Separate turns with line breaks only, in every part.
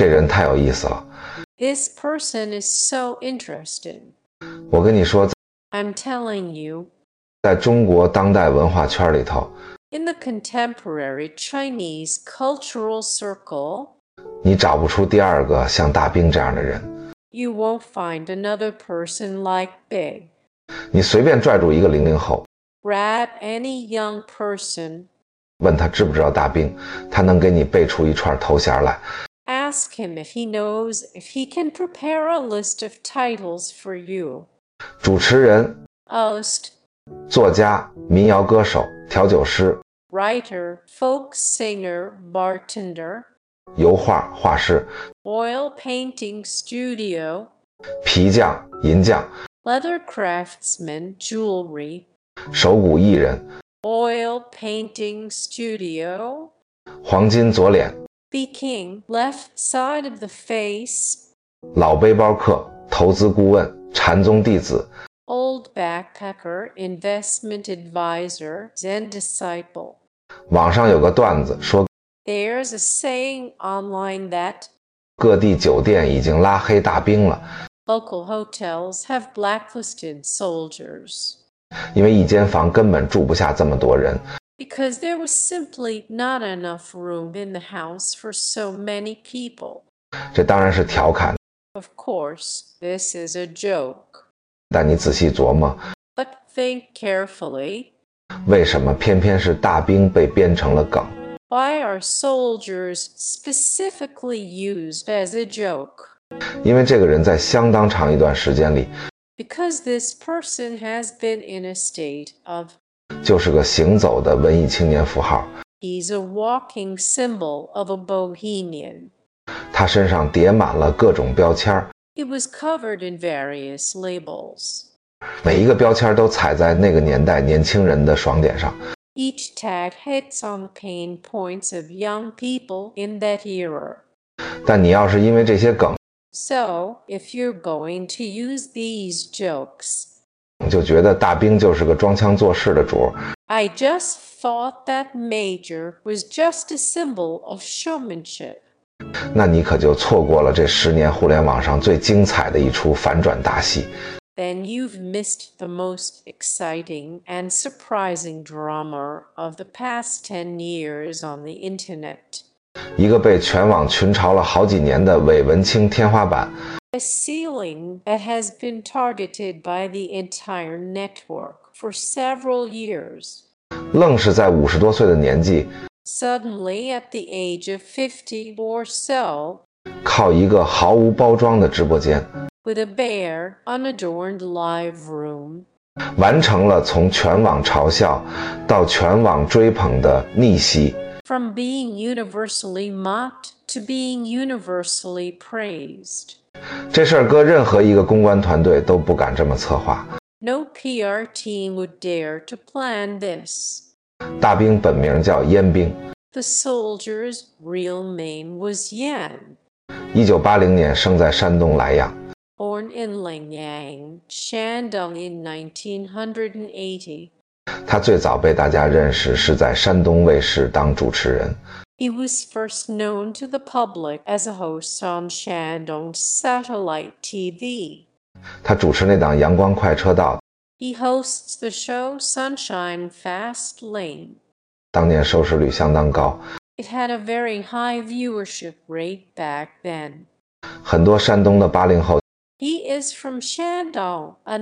这人太有意思了。
This person is so interesting.
我跟你说，
I'm telling you,
在中国当代文化圈里头，
in the contemporary Chinese cultural circle,
你找不出第二个像大兵这样的人。
you won't find another person like Big.
你随便拽住一个00后，
Grab any young person,
问他知不知道大兵，他能给你背出一串头衔来。
ask him if he knows if he can prepare a list of titles for you.
主持人、
Host,
作家、民谣歌手、调酒师、
writer, folk singer, bartender,
油画、画师、
oil painting studio,
皮匠、银匠、
leather craftsman, jewelry,
手鼓艺人、
oil painting studio,
黄金左脸、
Peking, left side of the face,
老背包客、投资顾问、禅宗弟子。
old backpacker, investment advisor, Zen disciple.
网上有个段子说，
There's a saying online that
各地酒店已经拉黑大兵了，
local hotels have blacklisted soldiers
因为一间房根本住不下这么多人。
because there was simply not enough room in the house for so many people.
这当然是调侃，
Of course, this is a joke.
但你仔细琢磨，
But think carefully.
为什么偏偏是大兵被编成了梗？
Why are soldiers specifically used as a joke?
因为这个人在相当长一段时间里
Because this person has been in a state of
就是个行走的文艺青年符号，
he's a walking symbol of a bohemian.
他身上叠满了各种标签，
He was covered in various labels.
每一个标签都踩在那个年代年轻人的爽点上。
Each tag hits on the pain points of young people in that era.
但你要是因为这些梗
So, if you're going to use these jokes,
就觉得大兵就是个装腔作势的主儿，
I just thought that Major was just a symbol of showmanship.
那你可就错过了这10年互联网上最精彩的一出反转大戏。
Then you've missed the most exciting and surprising drama of the past 10 years on the internet.
一个被全网群嘲了好几年的伪文青天花板，
A ceiling that has been targeted by the entire network for several years.
愣是在50多岁的年纪，
Suddenly, at the age of 50 or so,
靠一个毫无包装的直播间，
with a bare, unadorned live room,
完成了从全网嘲笑到全网追捧的逆袭。
from being universally mocked to being universally praised.
这事儿搁任何一个公关团队都不敢这么策划。
No PR team would dare to plan this.
大兵本名叫燕兵，
The soldier's real name was Yan,
1980年生在山东莱阳。
born in Lingyang, Shandong in 1980.
他最早被大家认识是在山东卫视当主持人。
He was first known to the public as a host on Shandong satellite TV.
他主持那档《阳光快车道》，
He hosts the show Sunshine Fast Lane.
当年收视率相当高，
It had a very high viewership rate back then.
很多山东的80后
He is from Shandong, a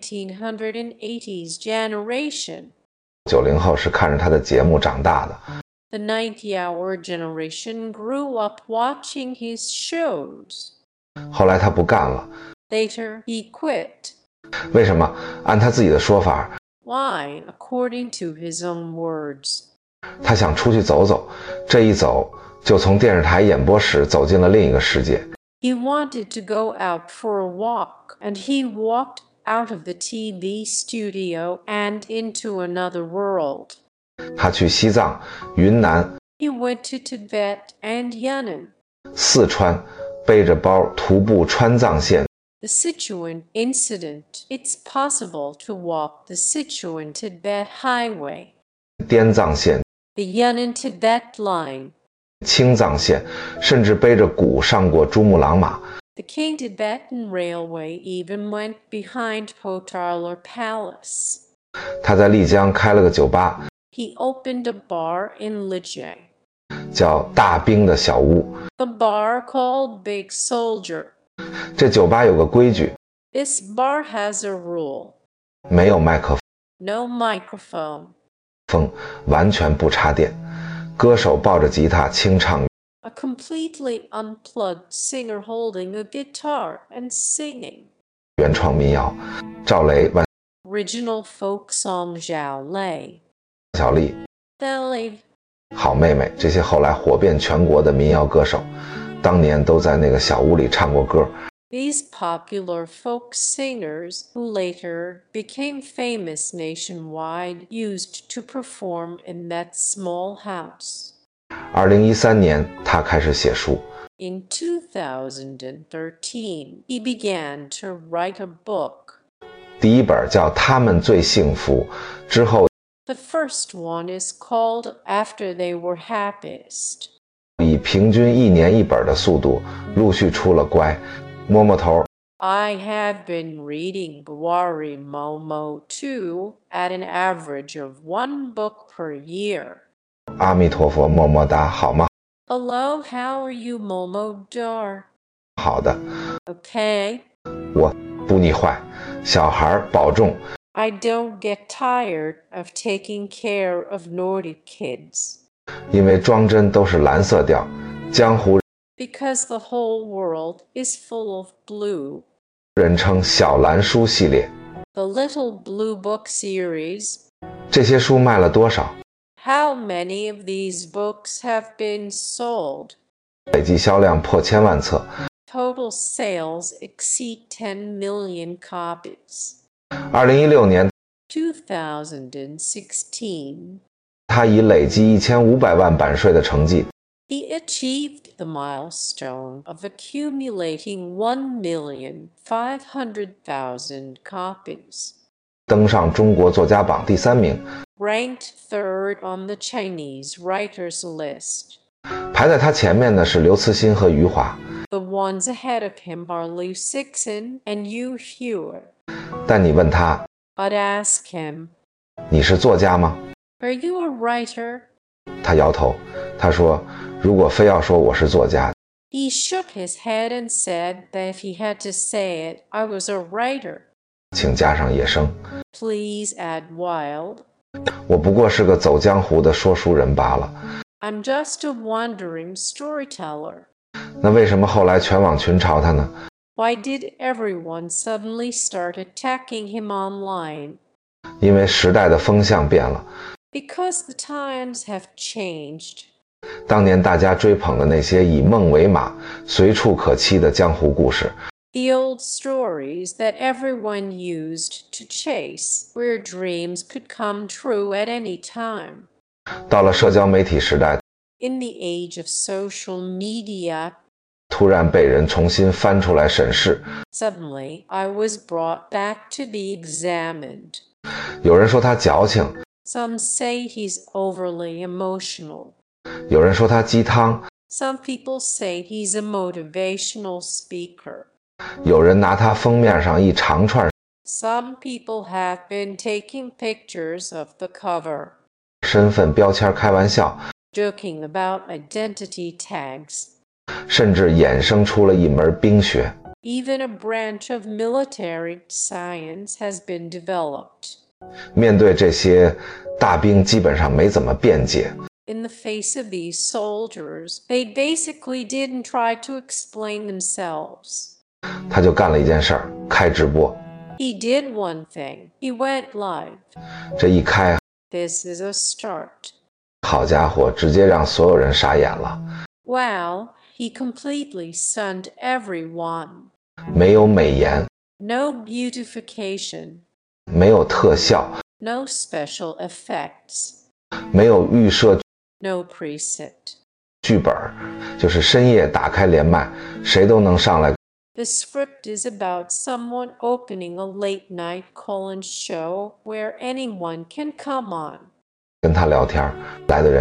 1980s generation.
90后是看着他的节目长大的。
The 90-hour generation grew up watching his shows.
后来他不干了，
Later, he quit.
为什么？按他自己的说法，
Why? According to his own words.
他想出去走走，这一走就从电视台演播室走进了另一个世界。
He wanted to go out for a walk, and he walked out of the TV studio and into another world.
他去西藏、云南、
He went to Tibet and Yunnan.
四川，背着包徒步川藏线，
The Sichuan incident. It's possible to walk the Sichuan-Tibet highway,
滇藏线，
the Yunnan-Tibet line.
青藏线，甚至背着鼓上过珠穆朗玛。
The King Tibetan Railway even went behind Potala Palace.
他在丽江开了个酒吧，
He opened a bar in Lijiang,
叫大兵的小屋。
a bar called Big Soldier.
这酒吧有个规矩，
This bar has a rule:
没有麦克
no microphone.
风，完全不插电，歌手抱着吉他清唱
A completely unplugged singer holding a guitar and singing.
原创民谣。赵雷、万
Original folk song Zhao Lei.
晓利、
Deli.
好妹妹，这些后来火遍全国的民谣歌手，当年都在那个小屋里唱过歌。
These popular folk singers, who later became famous nationwide, used to perform in that small house.
2013年，他开始写书，
In 2013, he began to write a book.
第一本叫《他们最幸福》，之后
The first one is called After They Were Happiest.
以平均1年1本的速度，陆续出了《乖》、摸摸头、
I have been reading Bawari Momo too at an average of 1 book per year.
阿弥陀佛、么么哒，好吗？
Hello, how are you, Momo Dar?
好的，
Okay.
我不腻坏，小孩保重。
I don't get tired of taking care of naughty kids.
因为装帧都是蓝色调，江湖
Because the whole world is full of blue.
人称小蓝书系列。
The Little Blue Book series.
这些书卖了多少？
How many of these books have been sold?
累计销量破1000万册。
Total sales exceed 10 million copies.
2016年，
2016,
他以累计1500万版税的成绩，
he achieved the milestone of accumulating 1,500,000 copies,
登上中国作家榜第3名。
ranked third on the Chinese writers list.
排在他前面的是刘慈欣和余华，
The ones ahead of him are Liu Cixin and Yu Hua.
但你问他，
But ask him,
你是作家吗？
are you a writer?
他摇头，他说，如果非要说我是作家，
He shook his head and said that if he had to say it, I was a writer.
请加上野生，
Please add wild.
我不过是个走江湖的说书人罢了。
I'm just a wandering storyteller.
那为什么后来全网群嘲他呢？
Why did everyone suddenly start attacking him online?
因为时代的风向变了，
Because the times have changed.
当年大家追捧的那些以梦为马、随处可栖的江湖故事，
The old stories that everyone used to chase, where dreams could come true at any time.
到了社交媒体时代，
In the age of social media,
突然被人重新翻出来审视。
suddenly I was brought back to be examined.
有人说他矫情，
Some say he's overly emotional.
有人说他鸡汤，
Some people say he's a motivational speaker.
有人拿他封面上一长串
Some people have been taking pictures of the cover,
身份标签开玩笑，
joking about identity tags.
甚至衍生出了一门兵学。
Even a branch of military science has been developed.
面对这些大兵，基本上没怎么辩解。
In the face of these soldiers, they basically didn't try to explain themselves.
他就干了一件事儿，开直播。
He did one thing. He went live.
这一开，
This is a start.
好家伙，直接让所有人傻眼了。
Wow, he completely stunned everyone.
没有美颜，
No beautification,
没有特效，
no special effects,
没有预设
no preset.
剧本，就是深夜打开连麦，谁都能上来
The script is about someone opening a late-night call-in show where anyone can come on.
跟他聊天，来的人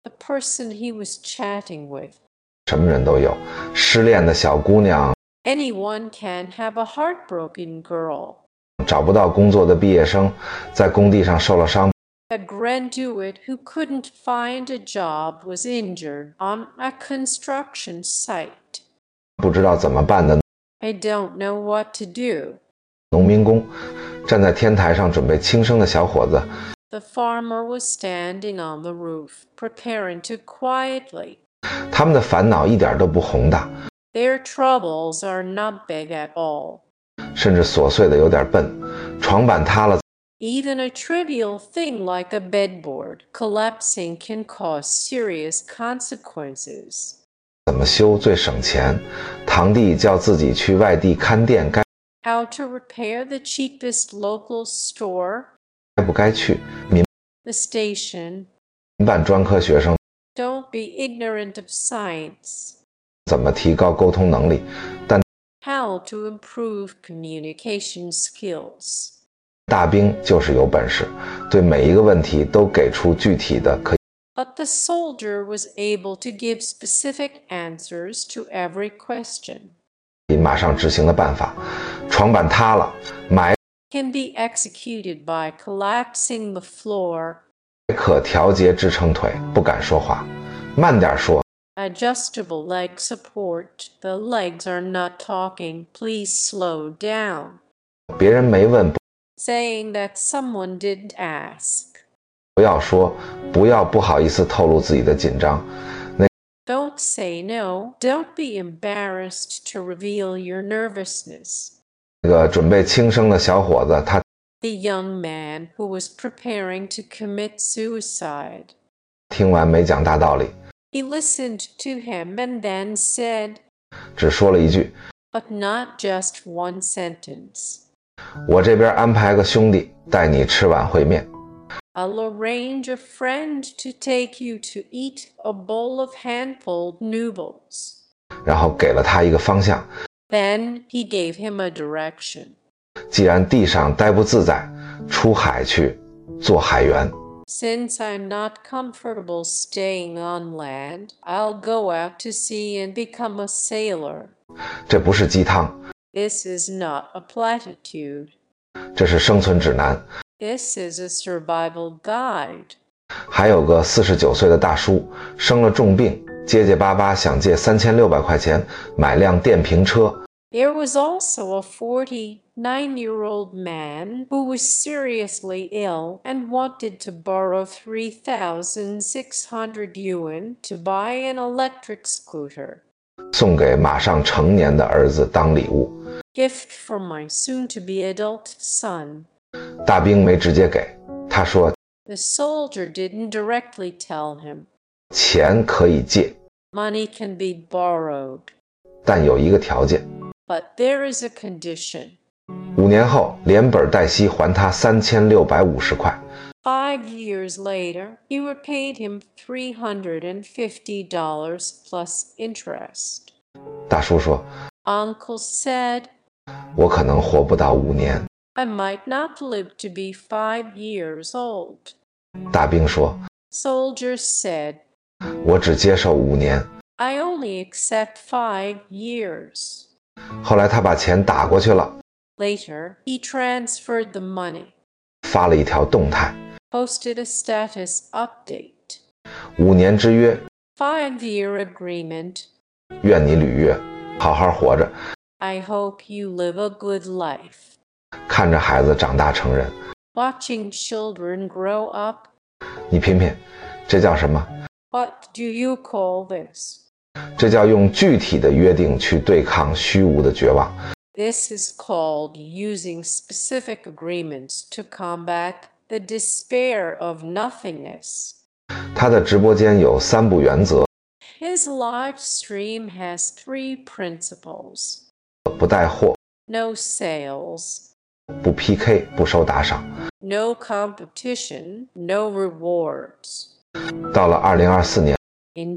the person he was chatting with.
什么人都有，失恋的小姑娘，
Anyone can have a heartbroken girl.
找不到工作的毕业生，在工地上受了伤，
A graduate who couldn't find a job was injured on a construction site.
不知道怎么办的
I don't know what to do.
农民工，站在天台上准备轻生的小伙子，
The farmer was standing on the roof, preparing to quietly.
他们的烦恼一点都不宏大，
Their troubles are not big at all.
甚至琐碎的有点笨，床板塌了，
Even a trivial thing like a bedboard collapsing can cause serious consequences.
怎么修最省钱？堂弟叫自己去外地看店，该
How to repair the cheapest local store?
不该去？民
The station.
办专科学生
Don't be ignorant of science.
怎么提高沟通能力？但
How to improve communication skills.
大兵就是有本事，对每一个问题都给出具体的可
But the soldier was able to give specific answers to every question.
以马上执行的办法。床板塌了，买
Can be executed by collapsing the floor.
可调节支撑腿，不敢说话，慢点说。
Adjustable leg support. The legs are not talking. Please slow down.
别人没问，
Saying that someone didn't ask.
不要说，不要不好意思透露自己的紧张。
Don't say no. Don't be embarrassed to reveal your nervousness.
那个准备轻生的小伙子，他
The young man who was preparing to commit suicide.
听完没讲大道理，
He listened to him and then said,
只说了一句
but not just one sentence.
我这边安排个兄弟带你吃碗烩面。
I'll arrange a friend to take you to eat a bowl of hand-pulled noodles.
然后给了他一个方向，
Then he gave him a direction.
既然地上待不自在，出海去做海员。
Since I'm not comfortable staying on land, I'll go out to sea and become a sailor.
这不是鸡汤，
This is not a platitude.
这是生存指南。
This is a survival guide.
还有个49岁的大叔，生了重病，结结巴巴想借3600块钱买辆电瓶车。
There was also a 49-year-old man who was seriously ill and wanted to borrow 3,600 yuan to buy an electric scooter.
送给马上成年的儿子当礼物。
Gift for my soon-to-be adult son.
大兵没直接给，他说
The soldier didn't directly tell him.
钱可以借，
Money can be borrowed.
但有一个条件。
But there is a condition.
5年后连本带息还他3650块。
5 years later, he repaid him $350 plus interest.
大叔说
Uncle said,
我可能活不到5年。
I might not live to be 5 years old.
大兵说
Soldier said,
我只接受5年。
I only accept 5 years.
后来他把钱打过去了，
Later, he transferred the money,
发了一条动态，
posted a status update.
5年之约，
5-year agreement.
愿你履约，好好活着，
I hope you live a good life.
看着孩子长大成人。
Watching children grow up.
你品品，这叫什么？
What do you call this?
这叫用具体的约定去对抗虚无的绝望。
This is called using specific agreements to combat the despair of nothingness.
他的直播间有3步原则：
His live stream has 3 principles.
不带货，
No sales,
不 PK， 不收打赏。
no competition, no rewards.
到了2024年，
In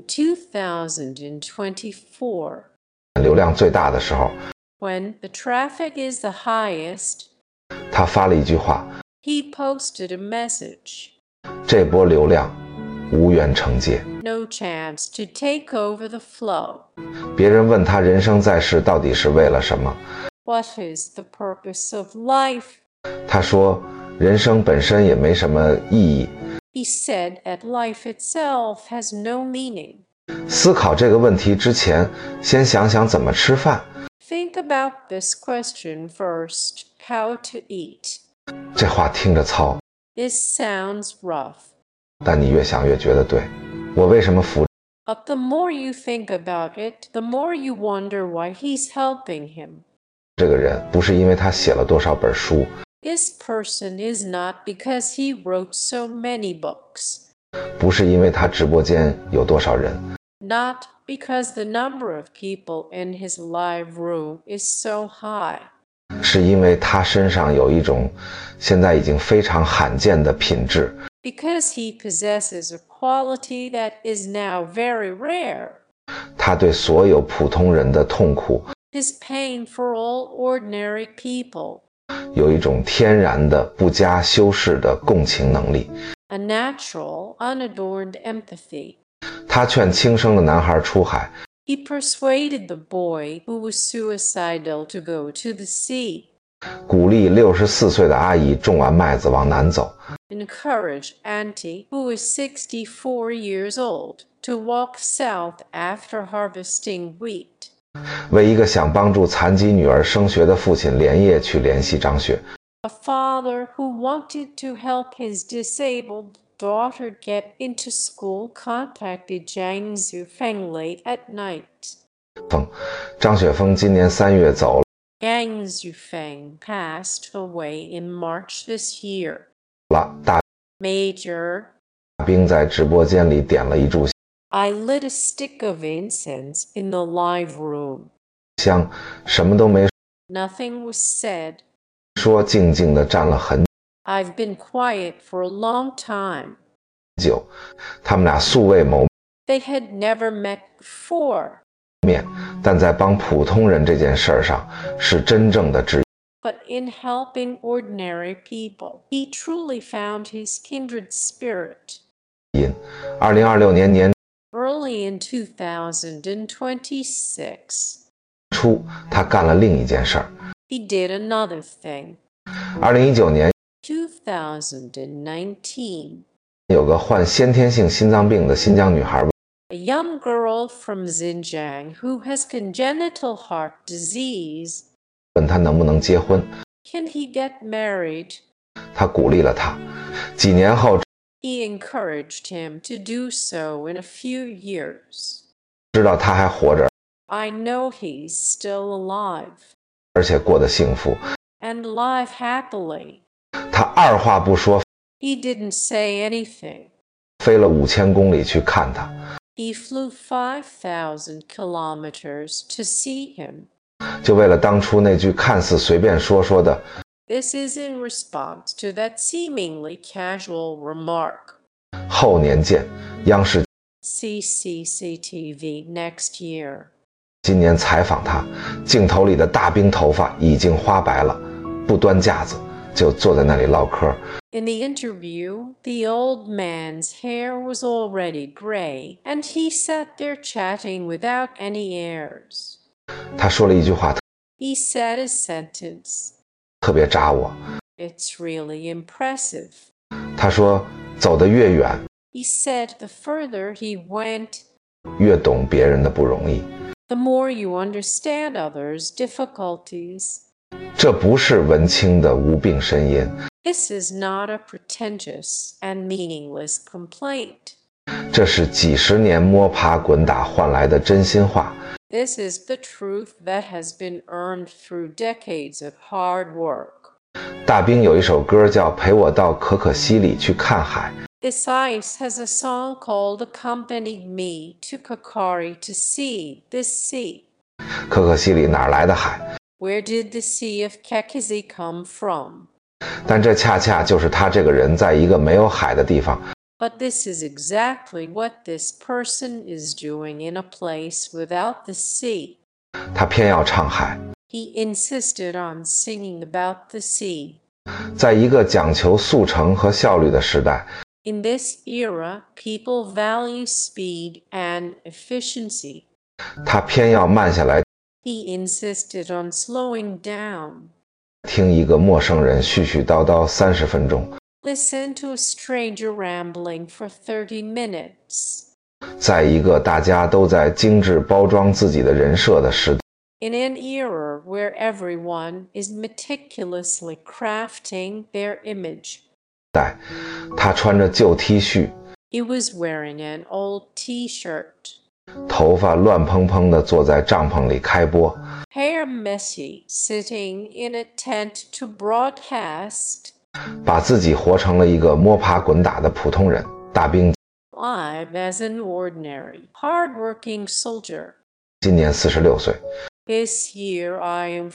2024,
流量最大的时候，
when the traffic is the highest,
他发了一句话：
he posted a message.
这波流量无缘承接。
No chance to take over the flow.
别人问他人生在世到底是为了什么，
What is the purpose of life?
他说人生本身也没什么意义。
He said that life itself has no meaning.
思考这个问题之前，先想想怎么吃饭。
Think about this question first. How to eat.
这话听着糙，
This sounds rough.
但你越想越觉得对。我为什么扶
But the more you think about it, the more you wonder why he's helping him.
这个人？不是因为他写了多少本书，
This person is not because he wrote so many books.
不是因为他直播间有多少人，
Not because the number of people in his live room is so high.
是因为他身上有一种现在已经非常罕见的品质，
Because he possesses a quality that is now very rare.
他对所有普通人的痛苦
His pain for all ordinary people.
有一种天然的不加修饰的共情能力。
A natural, unadorned empathy.
他劝轻生的男孩出海，
He persuaded the boy who was suicidal to go to the sea.
鼓励64岁的阿姨种完麦子往南走，
Encouraged Auntie, who is 64 years old, to walk south after harvesting wheat.
为一个想帮助残疾女儿升学的父亲连夜去联系张雪。
A father who wanted to help his disabled daughter get into school contacted Jiang Zufeng late at night.
张雪峰今年3月走
Yang Zufeng passed away in March this year.
了，大
Major,
兵在直播间里点了一炷
I lit a stick of incense in the live room.
香，什么都没
Nothing was said.
说，静静地站了很
I've been quiet for a long time.
久。他们俩素未谋
They had never met before.
面，但在帮普通人这件事儿上是真正的知
But in helping ordinary people, he truly found his kindred spirit.
音。2026年年
Early in 2026,
初，他干了另一件事儿。
he did another thing.
2019年
2019,
有个患先天性心脏病的新疆女孩
a young girl from Xinjiang who has congenital heart disease.
问他能不能结婚，
Can he get married?
他鼓励了他。几年后，
He encouraged him to do so in a few years.
知道他还活着，
I know he's still alive,
而且过得幸福。
and alive happily.
他二话不说，
He didn't say anything.
飞了5000公里去看他，
He flew 5,000 kilometers to see him.
就为了当初那句看似随便说说的
This is in response to that seemingly casual remark.
后年见。央视
CCCTV next year.
今年采访他，镜头里的大兵头发已经花白了，不端架子，就坐在那里唠嗑。
In the interview, the old man's hair was already gray, and he sat there chatting without any airs.
他说了一句话
He said a sentence.
特别扎我，
It's really impressive.
他说走得越远，
He said the further he went,
越懂别人的不容易。
the more you understand others' difficulties.
这不是文青的无病呻吟，
This is not a pretentious and meaningless complaint.
这是几十年摸爬滚打换来的真心话。
This is the truth that has been earned through decades of hard work.
大兵有一首歌叫《陪我到可可西里去看海》，
This ice has a song called Accompany Me to Kakari to See This Sea.
可可西里哪来的海？
Where did the Sea of Kekizi come from?
但这恰恰就是他这个人在一个没有海的地方，
But this is exactly what this person is doing in a place without the sea.
他偏要唱海。
He insisted on singing about the sea.
在一个讲求速成和效率的时代，
In this era, people value speed and efficiency.
他偏要慢下来，
He insisted on slowing down.
听一个陌生人絮絮叨叨30分钟，
Listen to a stranger rambling for 30 minutes.
在一个大家都在精致包装自己的人设的时代，
In an era where everyone is meticulously crafting their image.
他穿着旧 T 恤，
He was wearing an old T-shirt.
头发乱蓬蓬地坐在帐篷里开播，
Hair messy, sitting in a tent to broadcast.
把自己活成了一个摸爬滚打的普通人。大兵
Live as an ordinary, hard-working soldier.
今年46岁，
This year I am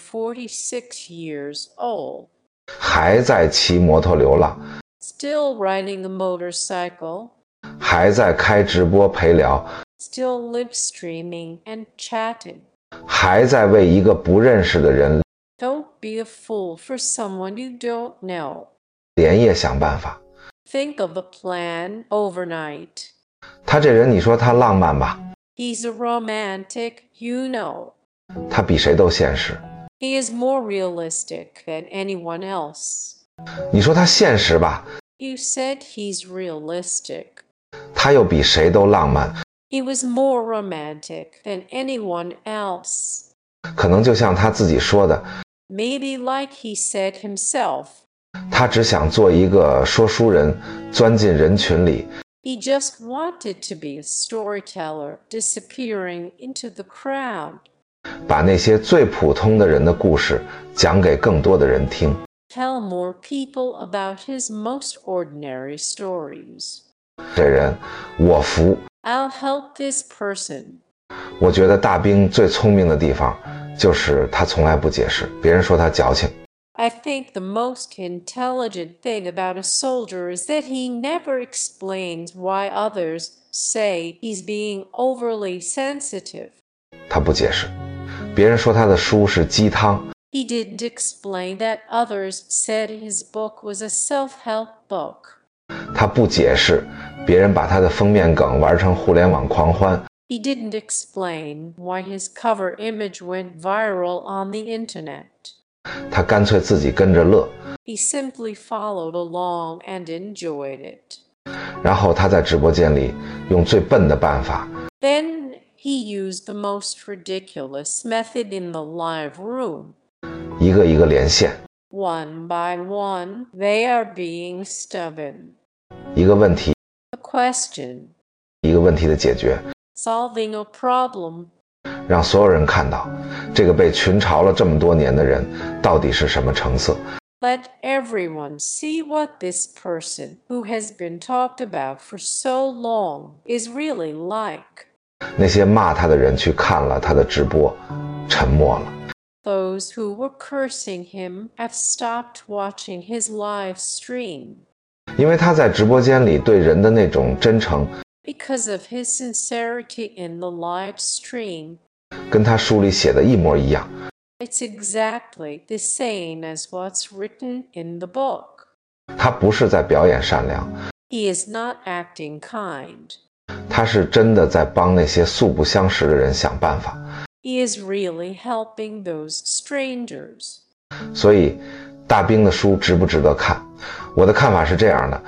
46 years old.
还在骑摩托流浪，
Still riding a motorcycle.
还在开直播陪聊，
Still live streaming and chatting.
还在为一个不认识的人
Don't be a fool for someone you don't know.
连夜想办法。
Think of a plan overnight.
他这人，你说他浪漫吧，
He's a romantic, you know.
他比谁都现实。
He is more realistic than anyone else.
你说他现实吧，
You said he's realistic.
他又比谁都浪漫。
He was more romantic than anyone else.
可能就像他自己说的，
Maybe like he said himself.
他只想做一个说书人，钻进人群里，
He just wanted to be a storyteller, disappearing into the crowd.
把那些最普通的人的故事讲给更多的人听。
Tell more people about his most ordinary stories.
这人我服。
I'll help this person.
我觉得大兵最聪明的地方就是他从来不解释，别人说他矫情，
I think the most intelligent thing about a soldier is that he never explains why others say he's being overly sensitive.
他不解释。别人说他的书是鸡汤，
He didn't explain that others said his book was a self-help book.
他不解释。别人把他的封面梗玩成互联网狂欢，
He didn't explain why his cover image went viral on the internet.
他干脆自己跟着乐。
He simply followed along and enjoyed it.
然后他在直播间里用最笨的办法，
Then he used the most ridiculous method in the live room.
一个一个连线，
One by one, they are being stubborn.
一个问题
A question,
一个问题的解决，
solving a problem.
让所有人看到这个被群嘲了这么多年的人到底是什么成色。
Let everyone see what this person who has been talked about for so long is really like.
那些骂他的人去看了他的直播，沉默了。
Those who were cursing him have stopped watching his live stream.
因为他在直播间里对人的那种真诚，
Because of his sincerity in the live stream,
跟他书里写的一模一样。
it's exactly the same as what's written in the book.
他不是在表演善良，
He is not acting kind.
他是真的在帮那些素不相识的人想办法。
He is really helping those strangers.
所以大兵的书值不值得看？我的看法是这样的，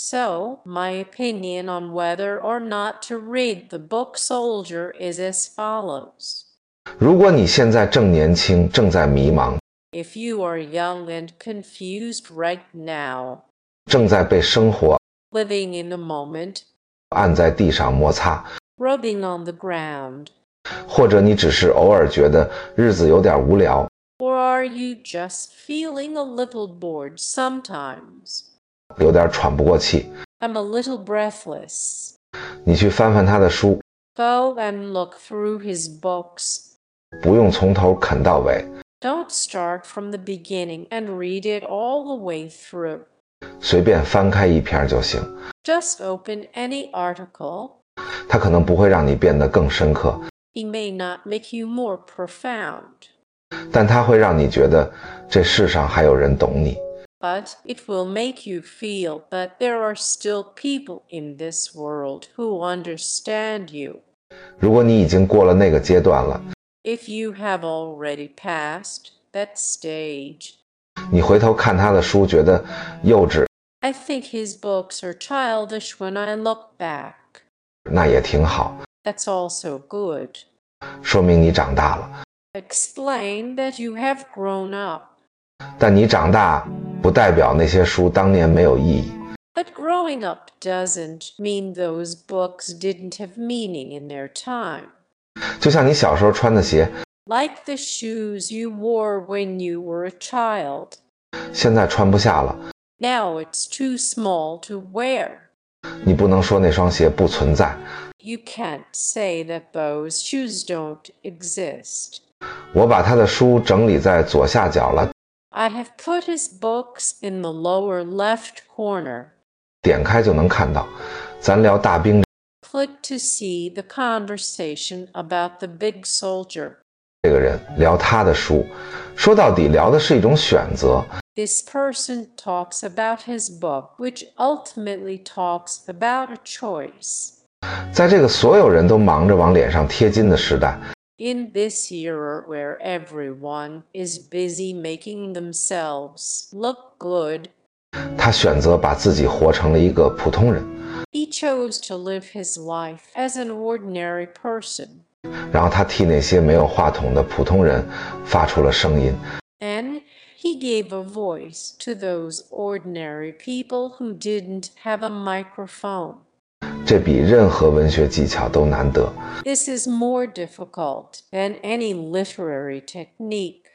So, my opinion on whether or not to read the book Soldier is as follows.
如果你现在正年轻，正在迷茫，
If you are young and confused right now,
正在被生活
living in the moment,
按在地上摩擦，
rubbing on the ground,
或者你只是偶尔觉得日子有点无聊，
or are you just feeling a little bored sometimes?
有点喘不过气，
I'm a little breathless.
你去翻翻他的书，
Go and look through his books.
不用从头啃到尾，
Don't start from the beginning and read it all the way through.
随便翻开一篇就行。
Just open any article.
它可能不会让你变得更深刻，
He may not make you more profound,
但它会让你觉得这世上还有人懂你。
but it will make you feel that there are still people in this world who understand you.
如果你已经过了那个阶段了，
If you have already passed that stage,
你回头看他的书觉得幼稚，
I think his books are childish when I look back.
那也挺好，
That's also good.
说明你长大了。
Explain that you have grown up.
但你长大不代表那些书当年没有意义。
But growing up doesn't mean those books didn't have meaning in their time.
就像你小时候穿的鞋，
Like the shoes you wore when you were a child.
现在穿不下了，
Now it's too small to wear.
你不能说那双鞋不存在。
You can't say that those shoes don't exist.
我把他的书整理在左下角了，
I have put his books in the lower left corner.
点开就能看到。咱聊大兵，
Click to see the conversation about the big soldier.
这个人聊他的书，说到底聊的是一种选择。
This person talks about his book, which ultimately talks about a choice.
在这个所有人都忙着往脸上贴金的时代，
In this era where everyone is busy making themselves look good,
他选择把自己活成了一个普通人，
he chose to live his life as an ordinary person.
然后他替那些没有话筒的普通人发出了声音。
And he gave a voice to those ordinary people who didn't have a microphone.
这比任何文学技巧都难得。
This is more difficult than any literary technique.